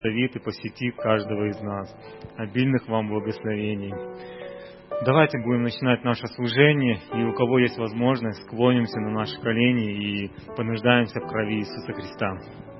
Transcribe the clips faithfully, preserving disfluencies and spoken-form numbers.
Давид и посетит каждого из нас. Обильных вам благословений. Давайте будем начинать наше служение, и у кого есть возможность, склонимся на наши колени и понуждаемся в крови Иисуса Христа.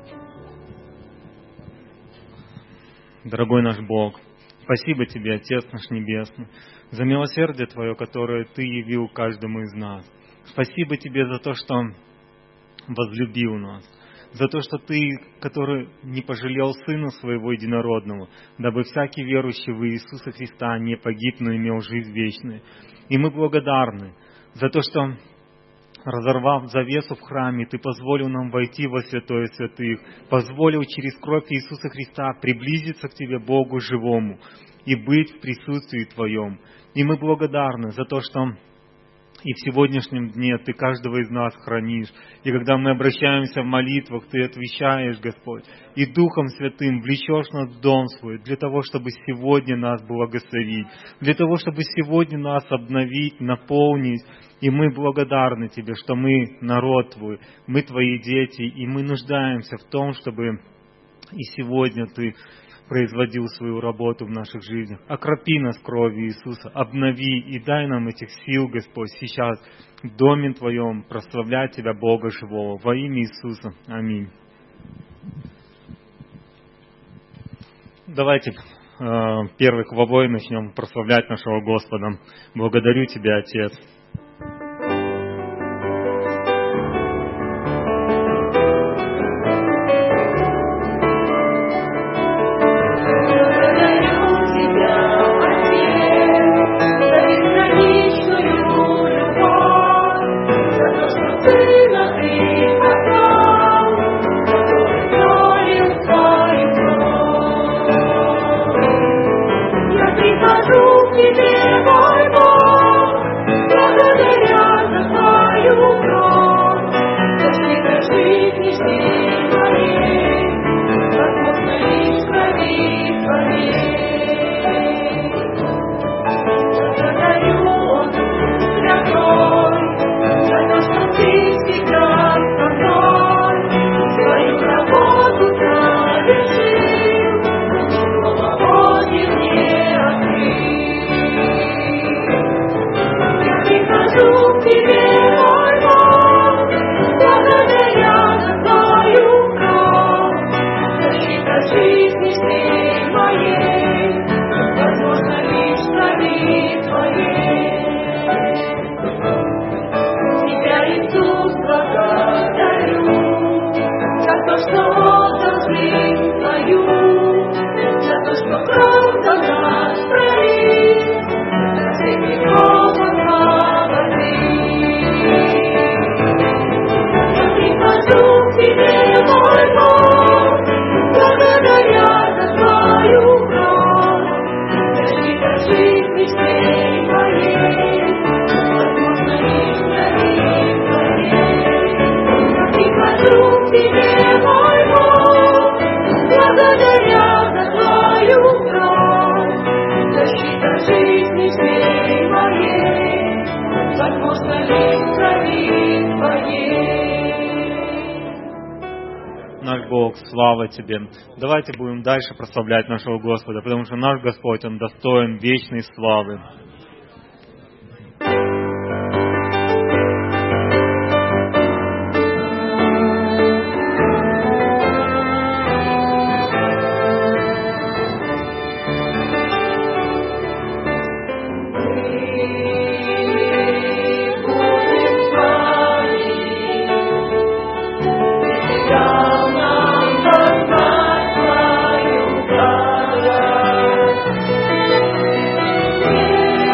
Дорогой наш Бог, спасибо Тебе, Отец наш Небесный, за милосердие Твое, которое Ты явил каждому из нас. Спасибо Тебе за то, что возлюбил нас, за то, что Ты, который не пожалел Сына Своего Единородного, дабы всякий верующий в Иисуса Христа не погиб, но имел жизнь вечную. И мы благодарны за то, что, разорвав завесу в храме, Ты позволил нам войти во святое святых, позволил через кровь Иисуса Христа приблизиться к Тебе, Богу живому, и быть в присутствии Твоем. И мы благодарны за то, что и в сегодняшнем дне Ты каждого из нас хранишь. И когда мы обращаемся в молитвах, Ты отвечаешь, Господь. И Духом Святым влечешь нас в дом Свой, для того, чтобы сегодня нас благословить, для того, чтобы сегодня нас обновить, наполнить. И мы благодарны Тебе, что мы народ Твой, мы Твои дети, и мы нуждаемся в том, чтобы и сегодня Ты производил свою работу в наших жизнях. Окропи нас кровью Иисуса, обнови и дай нам этих сил, Господь, сейчас в доме Твоем прославлять Тебя, Бога живого, во имя Иисуса. Аминь. Давайте э, первой хвалой начнем прославлять нашего Господа. Благодарю Тебя, Отец. Слава Тебе. Давайте будем дальше прославлять нашего Господа, потому что наш Господь, Он достоин вечной славы. Yeah.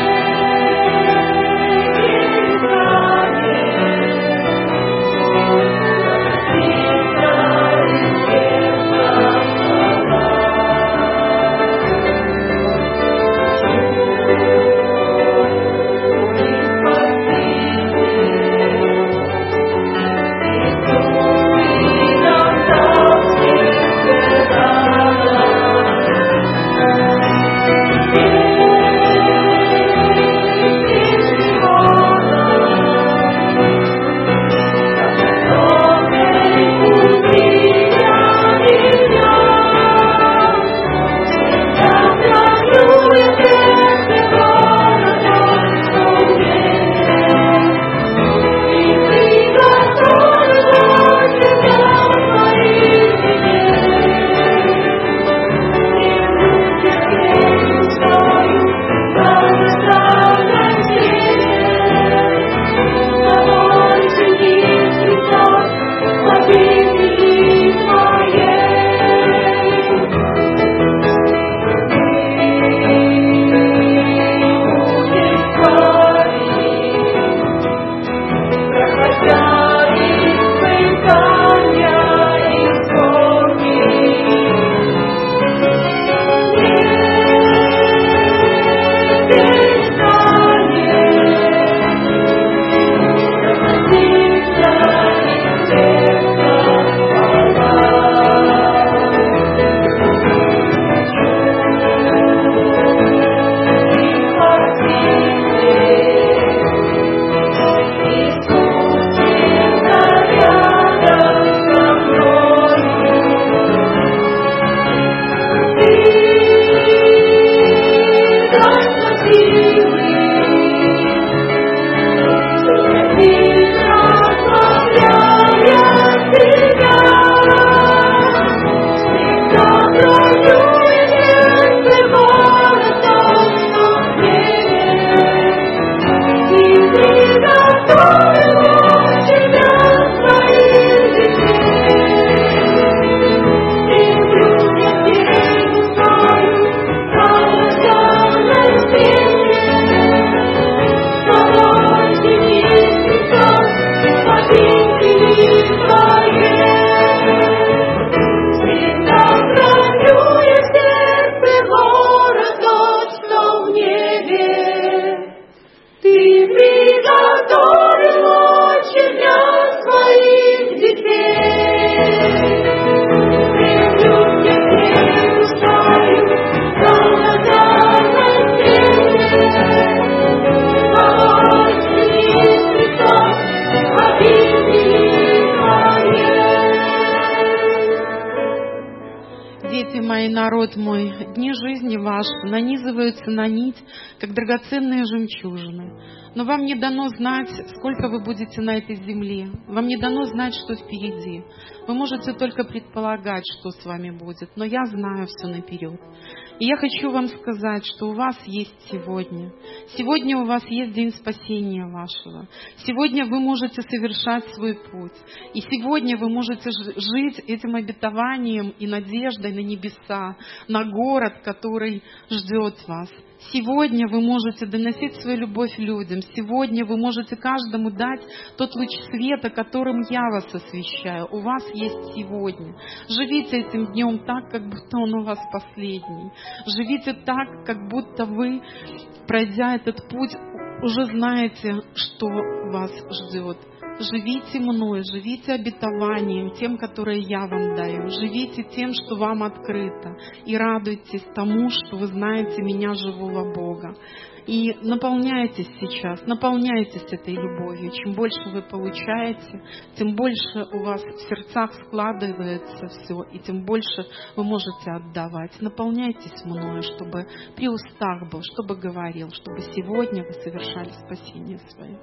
дети мои, народ мой, дни жизни ваши нанизываются на нить, как драгоценные жемчужины. Но вам не дано знать, сколько вы будете на этой земле. Вам не дано знать, что впереди. Вы можете только предполагать, что с вами будет. Но я знаю все наперед. И я хочу вам сказать, что у вас есть сегодня. Сегодня у вас есть день спасения вашего. Сегодня вы можете совершать свой путь. И сегодня вы можете жить этим обетованием и надеждой на небеса, на город, который ждет вас. Сегодня вы можете доносить свою любовь людям. Сегодня вы можете каждому дать тот луч света, которым я вас освещаю. У вас есть сегодня. Живите этим днем так, как будто он у вас последний. Живите так, как будто вы, пройдя этот путь, уже знаете, что вас ждет. Живите мной, живите обетованием, тем, которое я вам даю. Живите тем, что вам открыто. И радуйтесь тому, что вы знаете меня, живого Бога. И наполняйтесь сейчас, наполняйтесь этой любовью. Чем больше вы получаете, тем больше у вас в сердцах складывается все, и тем больше вы можете отдавать. Наполняйтесь мною, чтобы при устах был, чтобы говорил, чтобы сегодня вы совершали спасение свое.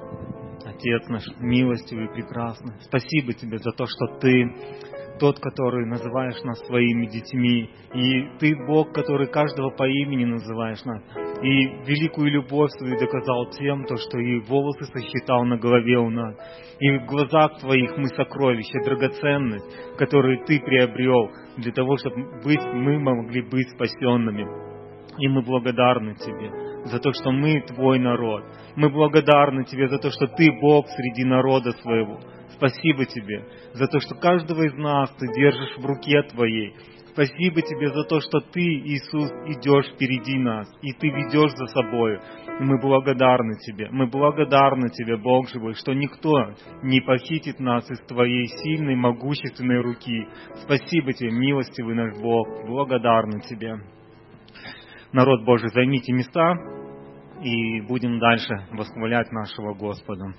Отец наш, милостивый и прекрасный, спасибо Тебе за то, что Ты тот, который называешь нас своими детьми, и Ты Бог, который каждого по имени называешь нас, и великую любовь свою доказал тем, то, что и волосы сосчитал на голове у нас, и в глазах Твоих мы сокровища, драгоценность, которую Ты приобрел для того, чтобы быть, мы могли быть спасенными. И мы благодарны Тебе за то, что мы Твой народ. Мы благодарны Тебе за то, что Ты Бог среди народа своего. Спасибо Тебе за то, что каждого из нас Ты держишь в руке Твоей. Спасибо Тебе за то, что Ты, Иисус, идешь впереди нас, и Ты ведешь за собой. И мы благодарны Тебе. Мы благодарны Тебе, Бог живой, что никто не похитит нас из Твоей сильной, могущественной руки. Спасибо Тебе, милостивый наш Бог. Благодарны Тебе. Народ Божий, займите места, и будем дальше восхвалять нашего Господа.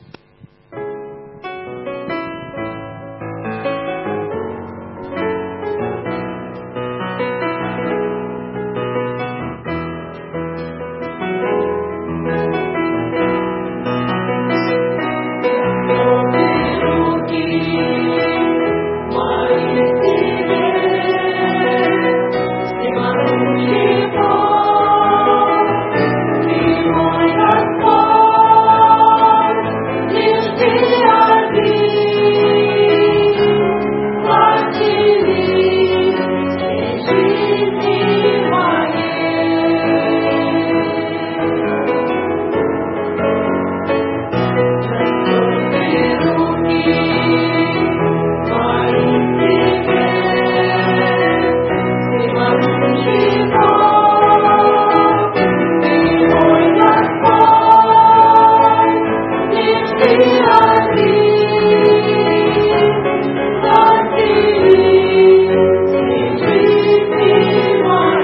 Thank you.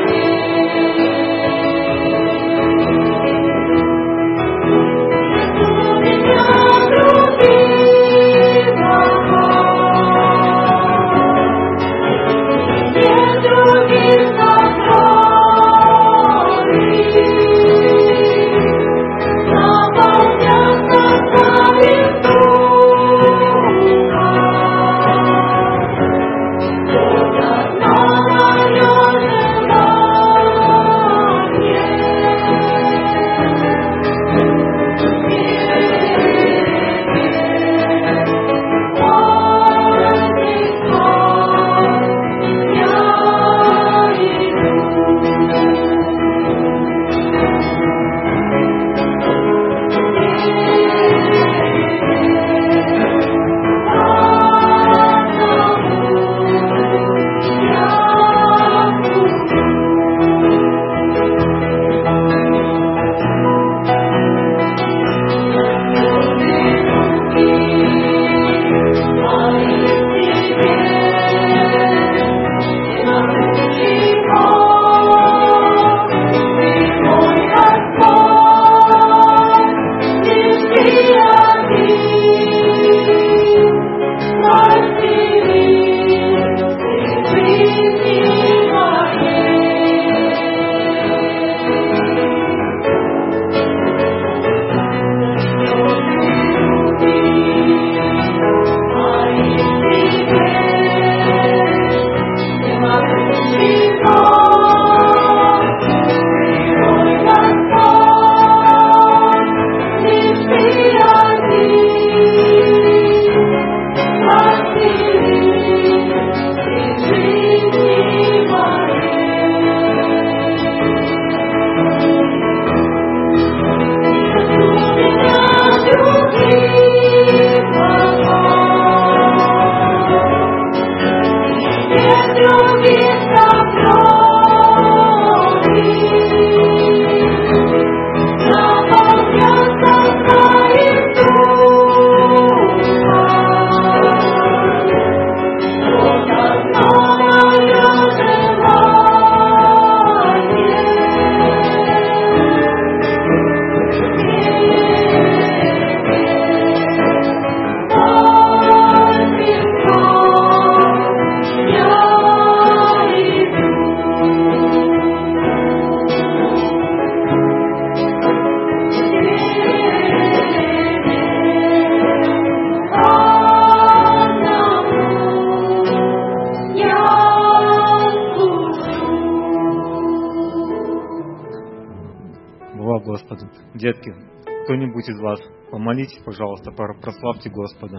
Слава Господу. Детки, кто-нибудь из вас, помолитесь, пожалуйста, прославьте Господа.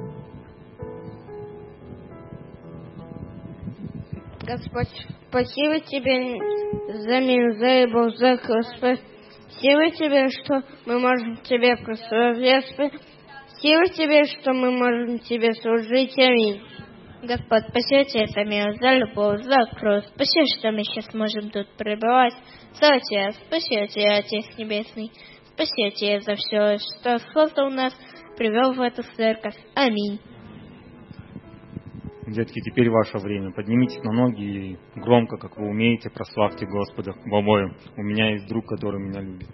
Господь, спасибо Тебе за мир, за любовь, за Господь. Спасибо Тебе, что мы можем Тебе прославить. Спасибо Тебе, что мы можем Тебе служить. Аминь. Господь, спасибо Тебе за мир, за любовь, за кровь. Спасибо, что мы сейчас можем тут пребывать. Слава Тебе, спасибо Тебе, Отец Небесный. Спасибо Тебе за все, что создал нас, привел в эту церковь. Аминь. Детки, теперь ваше время. Поднимитесь на ноги и громко, как вы умеете, прославьте Господа в обоим. У меня есть друг, который меня любит.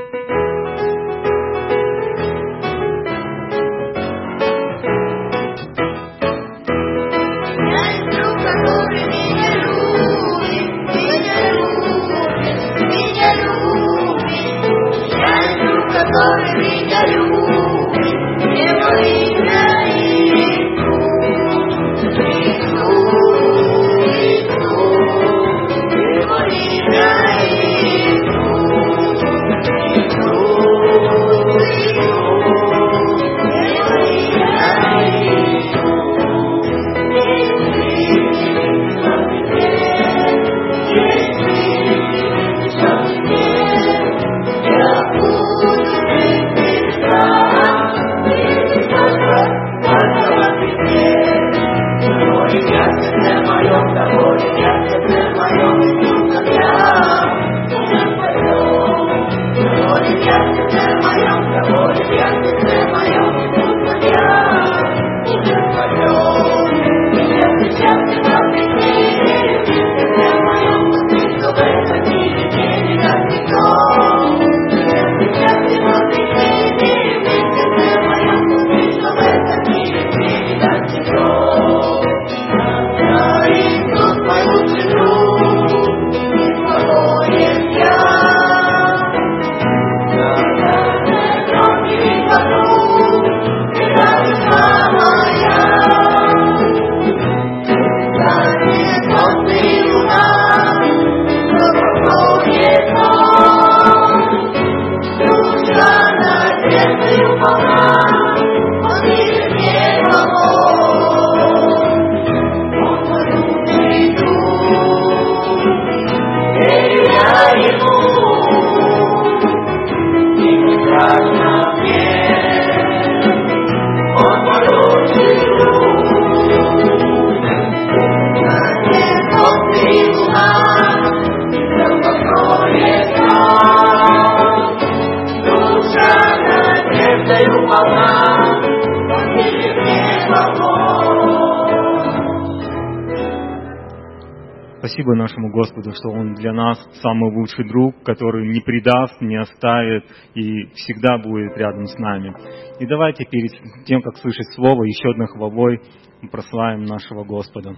Спасибо нашему Господу, что Он для нас самый лучший друг, который не предаст, не оставит и всегда будет рядом с нами. И давайте перед тем, как слышать Слово, еще одной хвалой прославим нашего Господа.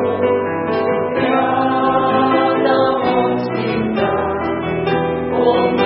Oh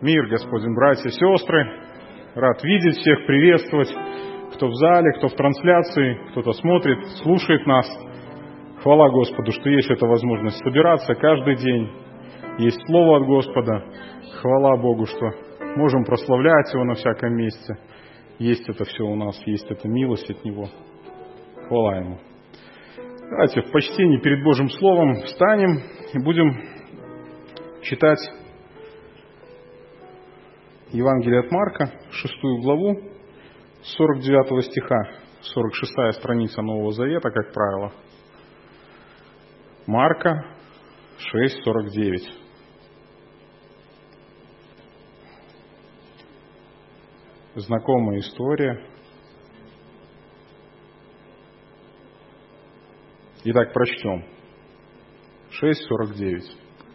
Мир, Господин, братья и сестры. Рад видеть всех, приветствовать, кто в зале, кто в трансляции, кто-то смотрит, слушает нас. Хвала Господу, что есть эта возможность собираться каждый день. Есть Слово от Господа. Хвала Богу, что можем прославлять Его на всяком месте. Есть это все у нас, есть эта милость от Него. Хвала Ему. Давайте в почтении перед Божьим Словом встанем и будем читать Евангелие от Марка, шестую главу, сорок девятого стиха, сорок шестая страница Нового Завета, как правило. Марка шесть, сорок девять. Знакомая история. Итак, прочтем. шесть, сорок девять.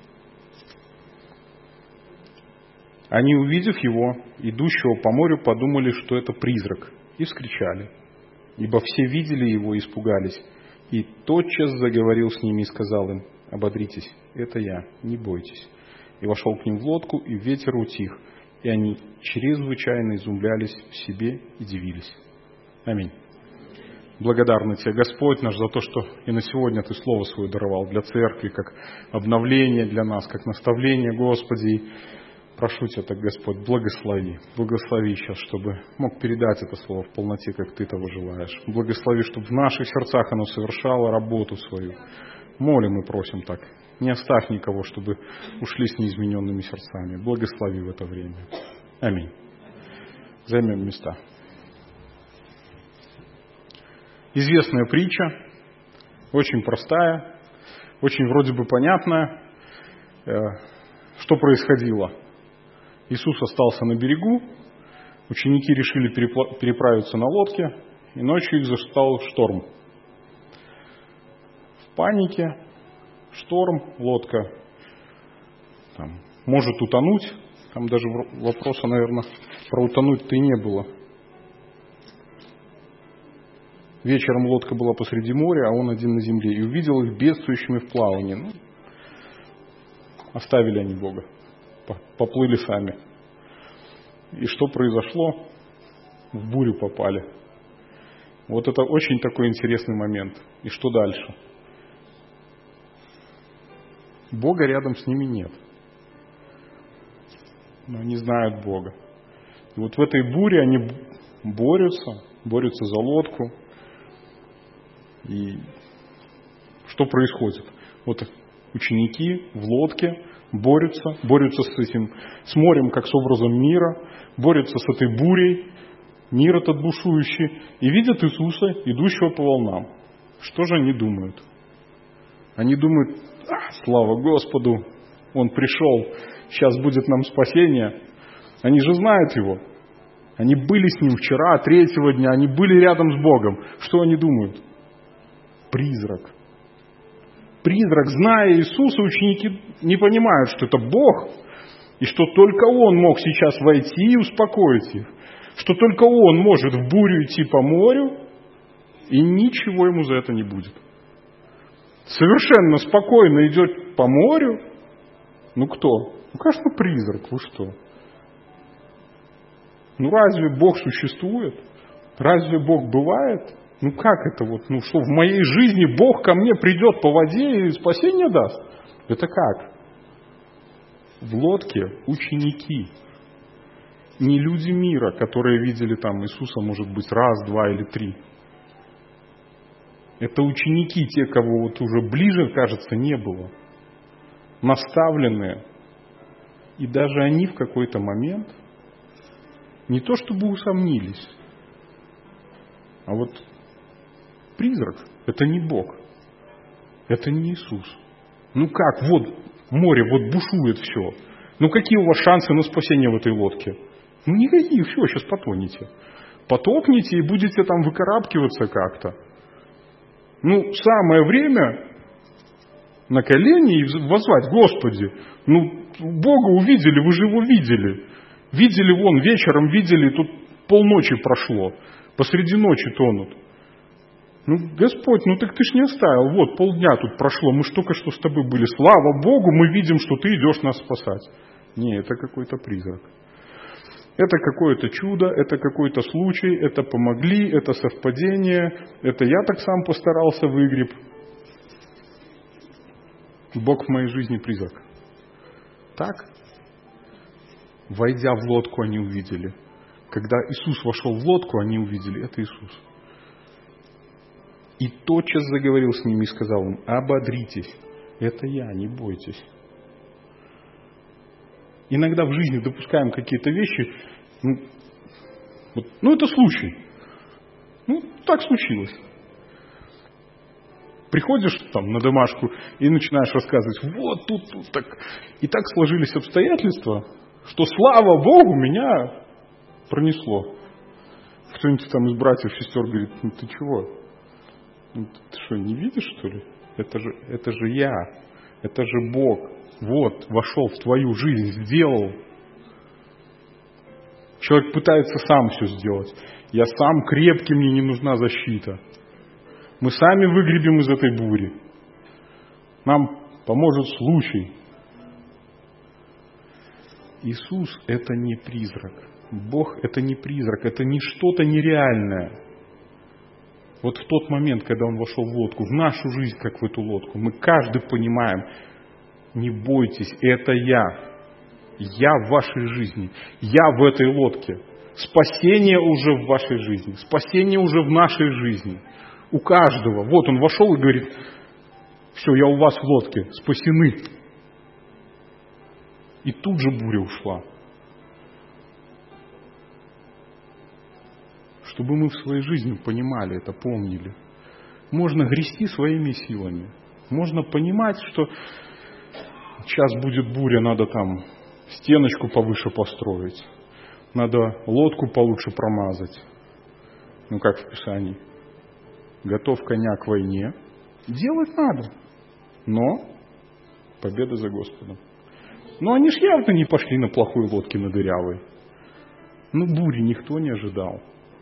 Они, увидев его, идущего по морю, подумали, что это призрак, и вскричали. Ибо все видели его и испугались. И тотчас заговорил с ними и сказал им: ободритесь, это я, не бойтесь. И вошел к ним в лодку, и ветер утих, и они чрезвычайно изумлялись в себе и дивились. Аминь. Благодарны Тебе, Господь наш, за то, что и на сегодня Ты Слово Свое даровал для церкви, как обновление для нас, как наставление, Господи. И прошу Тебя так, Господь, благослови, благослови сейчас, чтобы мог передать это Слово в полноте, как Ты того желаешь. Благослови, чтобы в наших сердцах оно совершало работу свою. Молим и просим так. Не оставь никого, чтобы ушли с неизмененными сердцами. Благослови в это время. Аминь. Займем места. Известная притча, очень простая, очень вроде бы понятная. Что происходило? Иисус остался на берегу, ученики решили переправиться на лодке, и ночью их застал шторм. В панике, шторм, лодка там, может утонуть. Там даже вопроса, наверное, про утонуть-то и не было. Вечером лодка была посреди моря, а он один на земле, и увидел их бедствующими в плавании. Ну, оставили они Бога, поплыли сами. И что произошло? В бурю попали. Вот это очень такой интересный момент. И что дальше? Бога рядом с ними нет. Но они знают Бога. И вот в этой буре они борются, борются за лодку. И что происходит? Вот ученики в лодке борются, борются с этим, с морем, как с образом мира, борются с этой бурей, мир этот бушующий, и видят Иисуса, идущего по волнам. Что же они думают? Они думают: а, слава Господу, Он пришел, сейчас будет нам спасение. Они же знают Его. Они были с Ним вчера, третьего дня, они были рядом с Богом. Что они думают? Призрак. Призрак, зная Иисуса, ученики не понимают, что это Бог, и что только Он мог сейчас войти и успокоить их, что только Он может в бурю идти по морю, и ничего ему за это не будет. Совершенно спокойно идет по морю. Ну кто? Ну, конечно, призрак. Вы что? Ну разве Бог существует? Разве Бог бывает? Ну как это вот? Ну что, в моей жизни Бог ко мне придет по воде и спасение даст? Это как? В лодке ученики. Не люди мира, которые видели там Иисуса, может быть, раз, два или три. Это ученики, те, кого вот уже ближе, кажется, не было. Наставленные. И даже они в какой-то момент не то чтобы усомнились, а вот призрак – это не Бог, это не Иисус. Ну как, вот море, вот бушует все. Ну какие у вас шансы на спасение в этой лодке? Ну никаких, все, сейчас потонете. Потопните и будете там выкарабкиваться как-то. Ну, самое время на колени и воззвать: Господи, ну Бога увидели, вы же Его видели. Видели вон, вечером видели, тут полночи прошло, посреди ночи тонут. Ну, Господь, ну так ты ж не оставил, вот полдня тут прошло, мы ж только что с тобой были. Слава Богу, мы видим, что ты идешь нас спасать. Не, это какой-то призрак. Это какое-то чудо, это какой-то случай, это помогли, это совпадение, это я так сам постарался, выгреб. Бог в моей жизни призрак. Так? Войдя в лодку, они увидели. Когда Иисус вошел в лодку, они увидели, это Иисус. И тотчас заговорил с ними и сказал им: ободритесь, это я, не бойтесь. Иногда в жизни допускаем какие-то вещи, ну, вот, ну это случай. Ну, так случилось. Приходишь там на домашку и начинаешь рассказывать: вот тут, тут так. И так сложились обстоятельства, что, слава Богу, меня пронесло. Кто-нибудь там из братьев, сестер говорит: ну ты чего? Ну, ты что, не видишь, что ли? Это же, это же я. Это же Бог. Вот, вошел в твою жизнь, сделал. Человек пытается сам все сделать. Я сам крепкий, мне не нужна защита. Мы сами выгребем из этой бури. Нам поможет случай. Иисус – это не призрак. Бог – это не призрак, это не что-то нереальное. Вот в тот момент, когда Он вошел в лодку, в нашу жизнь, как в эту лодку, мы каждый понимаем: не бойтесь, это я. Я в вашей жизни. Я в этой лодке. Спасение уже в вашей жизни. Спасение уже в нашей жизни. У каждого. Вот Он вошел и говорит: все, я у вас в лодке, спасены. И тут же буря ушла. Чтобы мы в своей жизни понимали это, помнили. Можно грести своими силами. Можно понимать, что сейчас будет буря, надо там стеночку повыше построить. Надо лодку получше промазать. Ну, как в Писании. Готов коня к войне. Делать надо. Но победа за Господом. Но они ж явно не пошли на плохой лодке, на дырявой. Ну, бури никто не ожидал.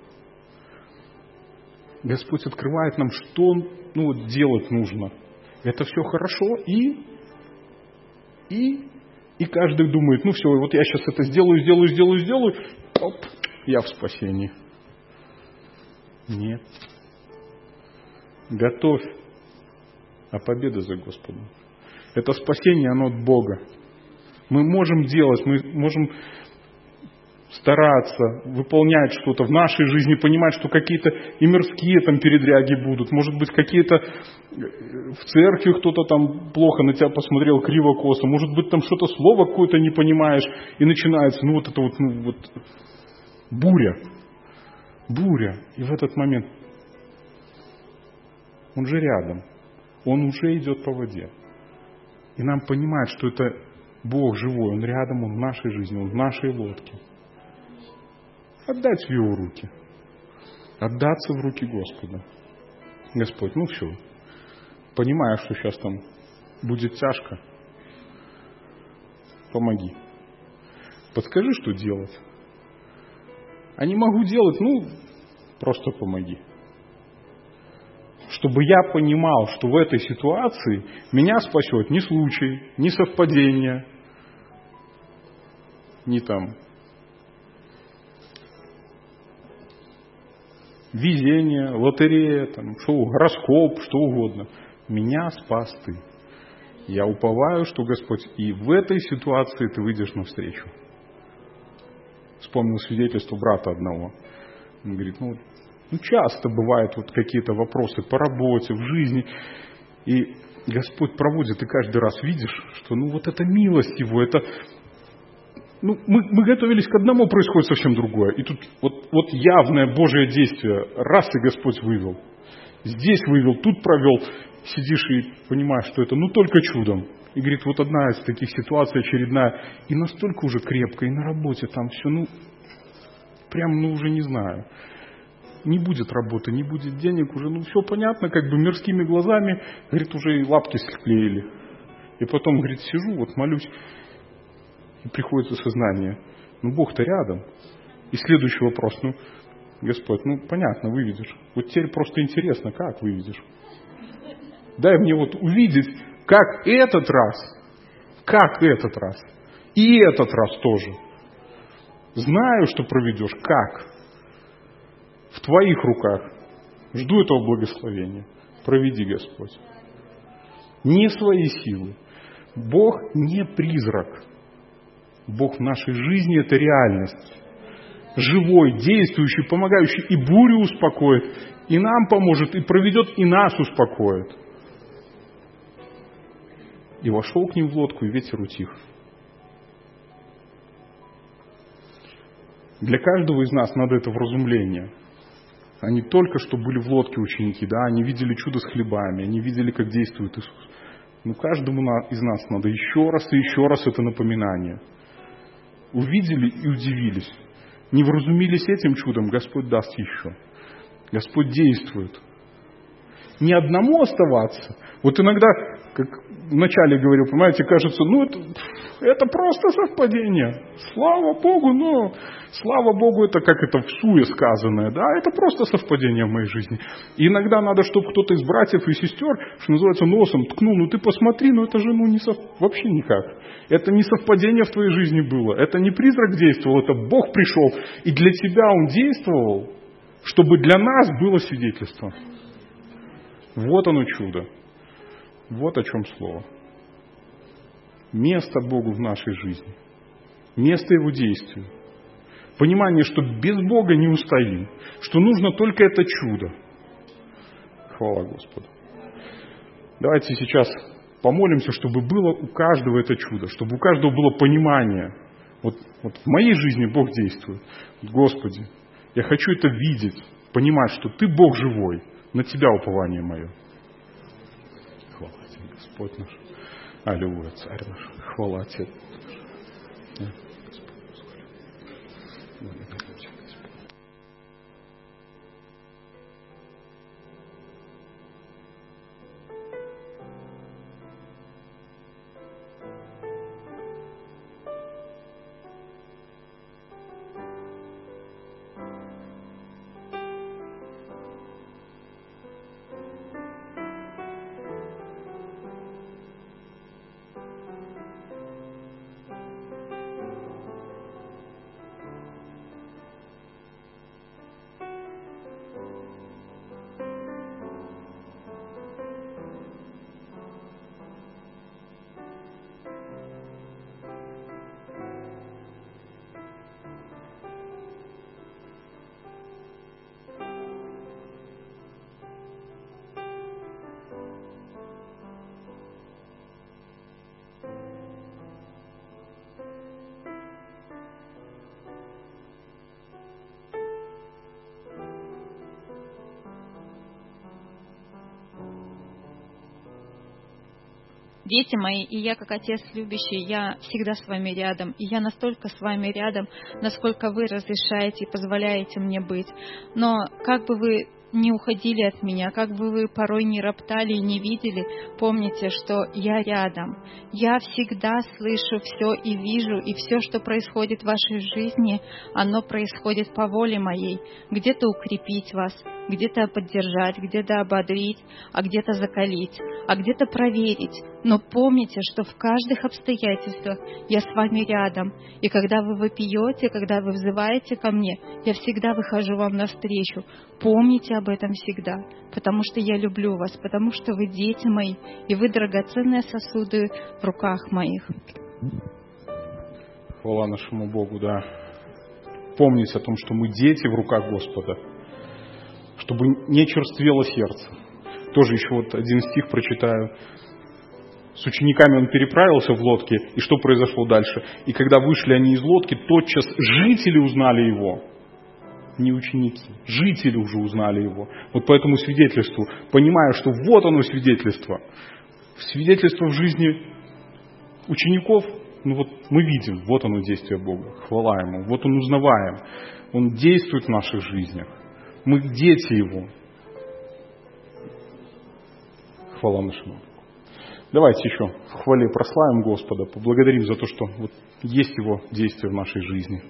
Господь открывает нам, что ну, вот делать нужно. Это все хорошо, и, и, и каждый думает: ну все, вот я сейчас это сделаю, сделаю, сделаю, сделаю, оп, я в спасении. Нет. Готовь, а победа за Господом. Это спасение, оно от Бога. Мы можем делать, мы можем стараться, выполнять что-то в нашей жизни, понимать, что какие-то и мирские там передряги будут. Может быть, какие-то в церкви кто-то там плохо на тебя посмотрел, криво-косо. Может быть, там что-то слово какое-то не понимаешь, и начинается, ну вот это вот, ну вот, буря. Буря. И в этот момент Он же рядом. Он уже идет по воде. И нам понимать, что это Бог живой, Он рядом, Он в нашей жизни, Он в нашей лодке. Отдать в Его руки. Отдаться в руки Господа. Господь, ну все. Понимаю, что сейчас там будет тяжко. Помоги. Подскажи, что делать. А не могу делать, ну, просто помоги. Чтобы я понимал, что в этой ситуации меня спасет не случай, не совпадение, не там везение, лотерея, там, что, гороскоп, что угодно. Меня спас Ты. Я уповаю, что Господь и в этой ситуации Ты выйдешь навстречу. Вспомнил свидетельство брата одного. Он говорит, ну, ну часто бывают вот какие-то вопросы по работе, в жизни. И Господь проводит, и каждый раз видишь, что ну вот это милость Его, это... Ну, мы, мы готовились к одному, происходит совсем другое. И тут вот, вот явное Божие действие. Раз и Господь вывел. Здесь вывел, тут провел. Сидишь и понимаешь, что это ну только чудом. И говорит, вот одна из таких ситуаций очередная. И настолько уже крепко, и на работе там все, ну, прям, ну, уже не знаю. Не будет работы, не будет денег, уже, ну, все понятно, как бы мирскими глазами. Говорит, уже и лапки склеили. И потом, говорит, сижу, вот молюсь. И приходит осознание, ну Бог-то рядом. И следующий вопрос, ну, Господь, ну понятно, выведешь. Вот теперь просто интересно, как выведешь. Дай мне вот увидеть, как этот раз, как этот раз. И этот раз тоже. Знаю, что проведешь. Как? В Твоих руках. Жду этого благословения. Проведи, Господь. Не свои силы. Бог не призрак. Бог в нашей жизни – это реальность. Живой, действующий, помогающий. И бурю успокоит, и нам поможет, и проведет, и нас успокоит. И вошел к ним в лодку, и ветер утих. Для каждого из нас надо это вразумление. Они только что были в лодке ученики, да, они видели чудо с хлебами, они видели, как действует Иисус. Но каждому из нас надо еще раз и еще раз это напоминание. Увидели и удивились. Не вразумились этим чудом, Господь даст еще. Господь действует. Не одному оставаться. Вот иногда, как вначале говорил, понимаете, кажется, ну это, это просто совпадение. Слава Богу, но слава Богу, это как это в суе сказанное, да, это просто совпадение в моей жизни. И иногда надо, чтобы кто-то из братьев и сестер, что называется, носом ткнул, ну ты посмотри, ну это же ну, не сов... вообще никак. Это не совпадение в твоей жизни было, это не призрак действовал, это Бог пришел, и для тебя Он действовал, чтобы для нас было свидетельство. Вот оно чудо. Вот о чем слово. Место Богу в нашей жизни. Место Его действию. Понимание, что без Бога не устоим. Что нужно только это чудо. Хвала Господу. Давайте сейчас помолимся, чтобы было у каждого это чудо. Чтобы у каждого было понимание. Вот, вот в моей жизни Бог действует. Господи, я хочу это видеть. Понимать, что Ты Бог живой. На Тебя упование мое. Хвала Тебе, Господь наш. Аллилуйя, Царь наш. Хвала Тебе. Дети мои, и я, как Отец любящий, я всегда с вами рядом. И я настолько с вами рядом, насколько вы разрешаете и позволяете мне быть. Но как бы вы не уходили от меня, как бы вы порой не роптали и не видели, помните, что я рядом. Я всегда слышу все и вижу, и все, что происходит в вашей жизни, оно происходит по воле моей. Где-то укрепить вас, где-то поддержать, где-то ободрить, а где-то закалить, а где-то проверить. Но помните, что в каждых обстоятельствах я с вами рядом. И когда вы вопиете, когда вы взываете ко мне, я всегда выхожу вам навстречу. Помните об этом всегда, потому что я люблю вас, потому что вы дети мои, и вы драгоценные сосуды в руках моих. Хвала нашему Богу, да. Помните о том, что мы дети в руках Господа, чтобы не черствело сердце. Тоже еще вот один стих прочитаю. С учениками он переправился в лодке, и что произошло дальше? И когда вышли они из лодки, тотчас жители узнали его. Не ученики, жители уже узнали его. Вот по этому свидетельству, понимая, что вот оно свидетельство. Свидетельство в жизни учеников, ну вот мы видим, вот оно действие Бога, хвала Ему, вот Он узнаваем, Он действует в наших жизнях. Мы дети Его. Хвала нашему Богу. Давайте еще в хвале прославим Господа, поблагодарим за то, что вот есть Его действие в нашей жизни.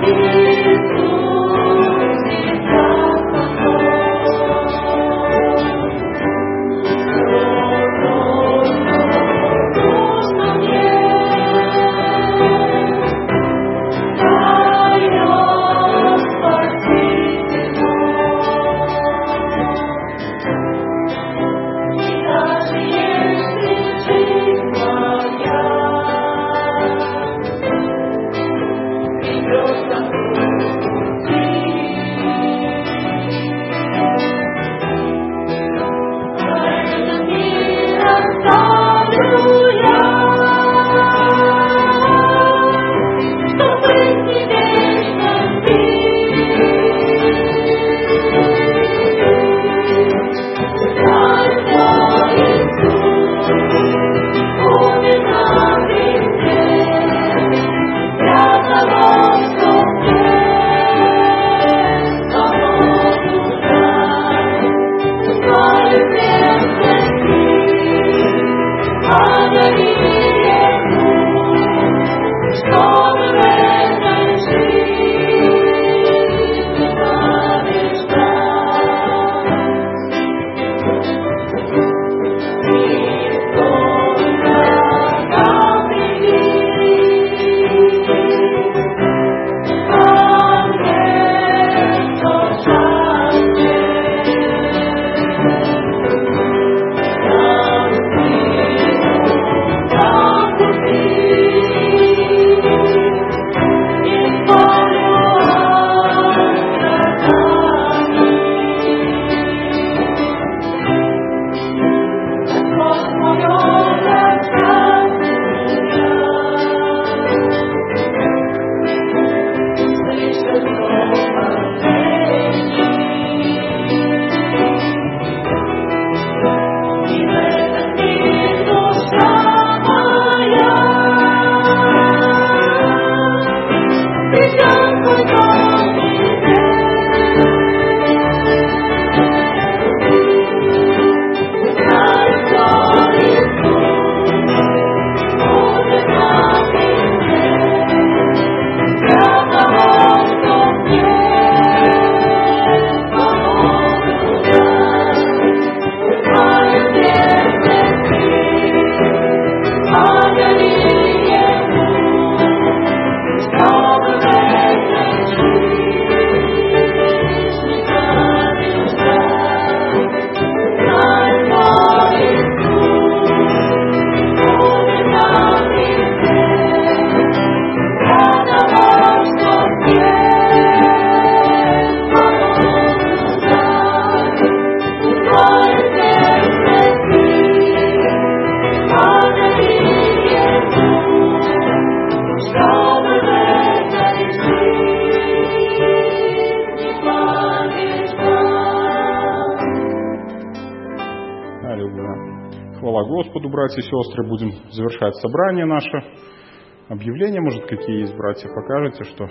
Господу, братья и сестры, будем завершать собрание наше. Объявления, может, какие есть, братья, покажете, что...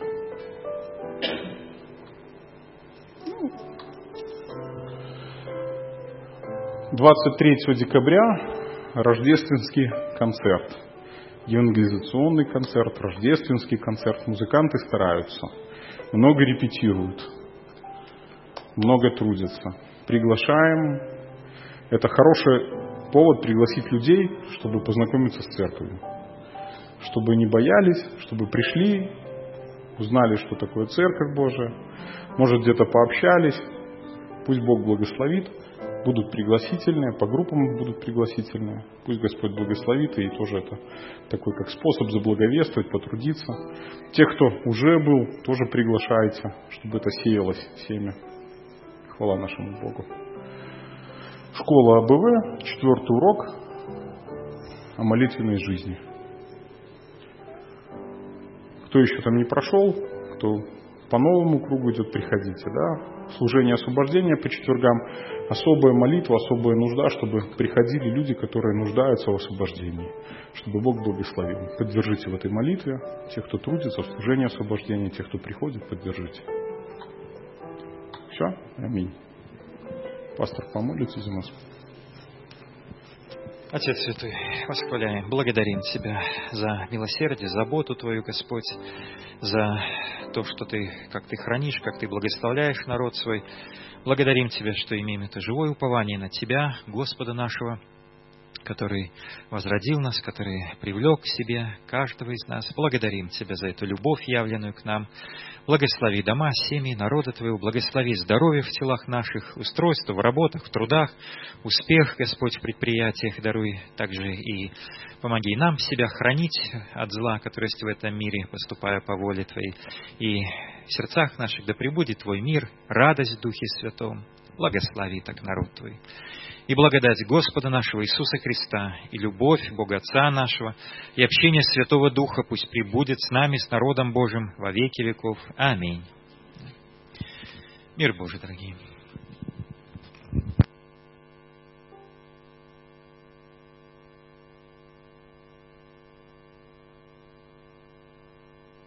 двадцать третьего декабря рождественский концерт. Евангелизационный концерт, рождественский концерт. Музыканты стараются, много репетируют, много трудятся. Приглашаем. Это хороший повод пригласить людей, чтобы познакомиться с церковью. Чтобы не боялись, чтобы пришли, узнали, что такое Церковь Божия. Может, где-то пообщались. Пусть Бог благословит. Будут пригласительные, по группам будут пригласительные. Пусть Господь благословит, и тоже это такой как способ заблаговествовать, потрудиться. Тех, кто уже был, тоже приглашайте, чтобы это сеялось семя. Хвала нашему Богу. Школа АБВ, четвертый урок о молитвенной жизни. Кто еще там не прошел, кто по новому кругу идет, приходите, да? Служение освобождения по четвергам, особая молитва, особая нужда, чтобы приходили люди, которые нуждаются в освобождении, чтобы Бог благословил. Поддержите в этой молитве тех, кто трудится в служении освобождения, тех, кто приходит, поддержите. Все? Аминь. Пастор, помолитесь за нас. Отец Святой, восхваляем, благодарим Тебя за милосердие, заботу Твою, Господь, за то, что Ты, как Ты хранишь, как Ты благословляешь народ свой. Благодарим Тебя, что имеем это живое упование на Тебя, Господа нашего, который возродил нас, который привлек к себе каждого из нас. Благодарим Тебя за эту любовь, явленную к нам. Благослови дома, семьи, народа Твоего, благослови здоровье в телах наших, устройство в работах, в трудах, успех, Господь, в предприятиях даруй. Также и помоги нам себя хранить от зла, которое есть в этом мире, поступая по воле Твоей. И в сердцах наших да пребудет Твой мир, радость в Духе Святом. Благослови так народ Твой. И благодать Господа нашего Иисуса Христа, и любовь Бога Отца нашего, и общение Святого Духа пусть пребудет с нами, с народом Божиим во веки веков. Аминь. Мир Божий, дорогие.